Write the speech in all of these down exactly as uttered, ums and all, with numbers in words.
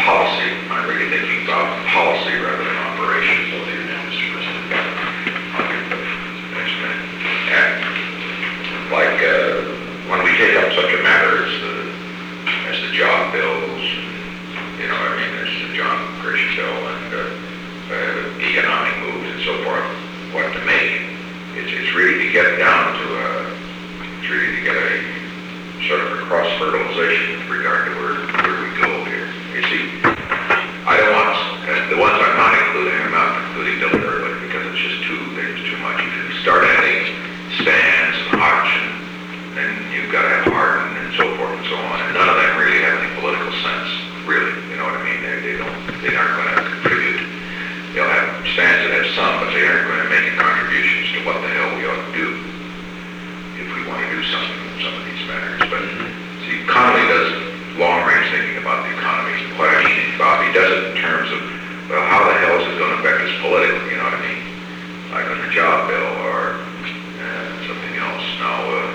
policy. I'm really thinking about policy rather than operations. So there you go, Mister President. I'll give the next minute. And like uh, when we take up such a matter as the as the job bills, you know, I mean, there's the John Grisham bill and uh, uh, economic moves and so forth, what to make. It's, it's really to get down to a, it's really to get a sort of a cross-fertilization with regard to where, where we go here. You see, I don't want, uh, the ones I'm not including, I'm not including deliberately because it's just too, there's too much. You can start adding stands and auction, and you've got to have Hardin and so forth and so on, and none of them really have any political sense, really, you know what I mean? They, they don't, they aren't going to contribute. They'll have stands that have some, but they aren't going to make contributions to what the hell we ought to do if we want to do something in some of these matters. But the economy does long-range thinking about the economy. What I mean, Bobby does it in terms of, well, how the hell is it going to affect us politically, you know what I mean? Like on the job bill or uh, something else. Now, uh,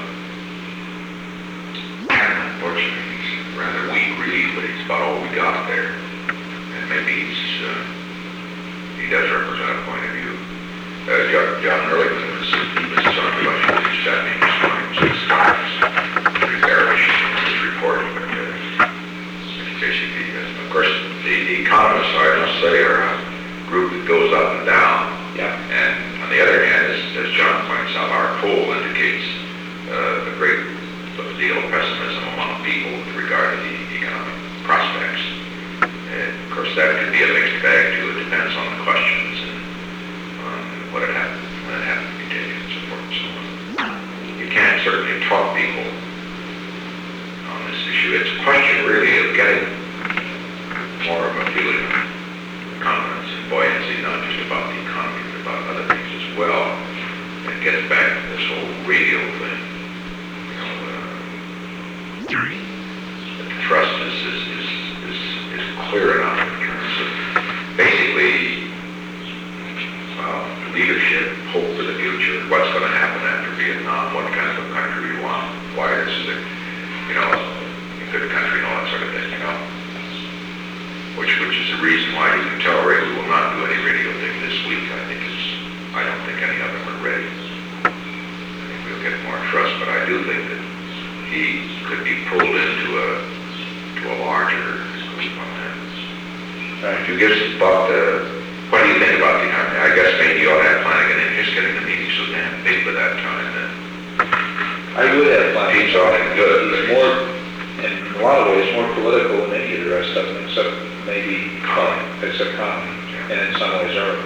unfortunately, he's rather weak read, but he's about all we got there. And maybe he's, uh, he does represent a point of view. Uh, John, John Ehrlichman was, he was on a bunch of these that meeting this morning, so it's pretty bearish in his report, but uh, basically, uh, of course, the, the economists, I must say, are a group that goes up and down. Yeah. And on the other hand, as, as John points out, our poll indicates uh, a great deal of pessimism among people with regard to the economic prospects. And of course, that could be a mixed bag too. It depends on the questions and on what it happened, when it happened to be taken, and so forth and so on. You can't certainly talk people on this issue. It's a question really of getting more of a feeling of confidence and buoyancy, not just about the economy, but about other things as well. It gets back to this whole radio thing. You know, uh, the trust is, is, is, is, is clear enough in terms of basically uh, leadership, hope for the future, what's going to happen after Vietnam, what kind of a country we want, why this is a, you know, a good country and all that sort of thing, you know. Which, which is the reason why you can tell Ray we will not do any radio thing this week. I think it's, I don't think any of them are ready. I think we'll get more trust, but I do think that he could be pulled into a, to a larger group on that. Right. Would you give some thought to, what do you think about the economy? I guess maybe you ought to have Flanagan in, just getting the meeting so damn big by that time that I would have Flanagan. he's awfully good. He's more, in a lot of ways, more political than any of the rest of them, except maybe Colin, except Colin, and in some ways Earl.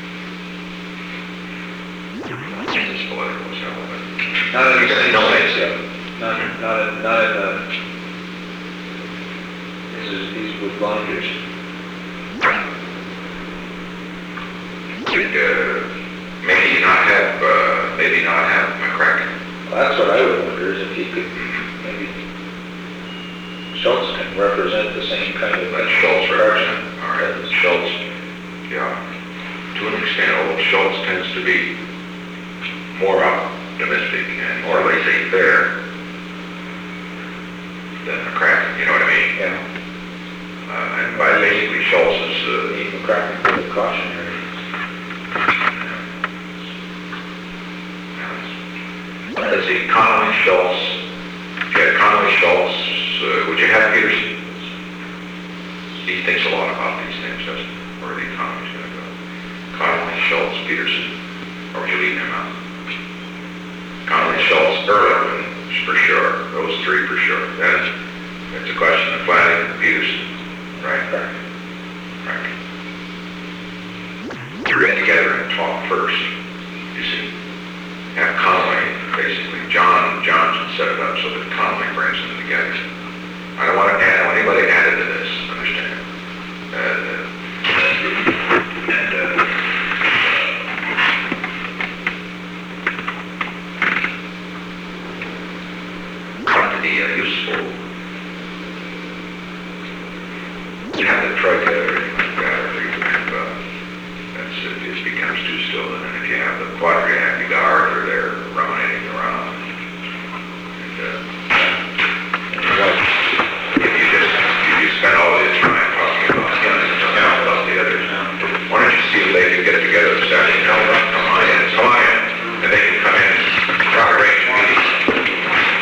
It's political as hell, but Not in the same no sense, way. yeah. Not, not, in- not in the, this is, he's with blinders. Could, uh, maybe not have, uh, maybe not have McCracken. Well, that's what I would wonder, is if he could, maybe Schultz can represent the same kind of. Let Schultz represent, all right, Schultz, yeah, to an extent, old Schultz tends to be more optimistic and more laissez-faire than McCracken, you know what I mean? Yeah. Uh, and by basically Schultz is, uh, Need McCracken for the cautionary. let's see, Connolly, Schultz, yeah, Connolly, Schultz, uh, would you have Peterson? He thinks a lot about these things, doesn't he? Where the economy's going to go. Connolly, Schultz, Peterson, or would you leave him out? Connolly, Schultz, Ehrlichman, for sure. Those three for sure. Then it's a question of Flanagan, Peterson, right? Right. Right. To get together and talk first, you see. Have Connolly, basically, John, John should set it up so that Connolly brings them together. I don't want to add, I don't want anybody added to this, understand? Uh, and, uh, quantity uh, useful. You have the troika or anything like that, or you have, uh, that's, it, it becomes too still, and then if you have the quadriad,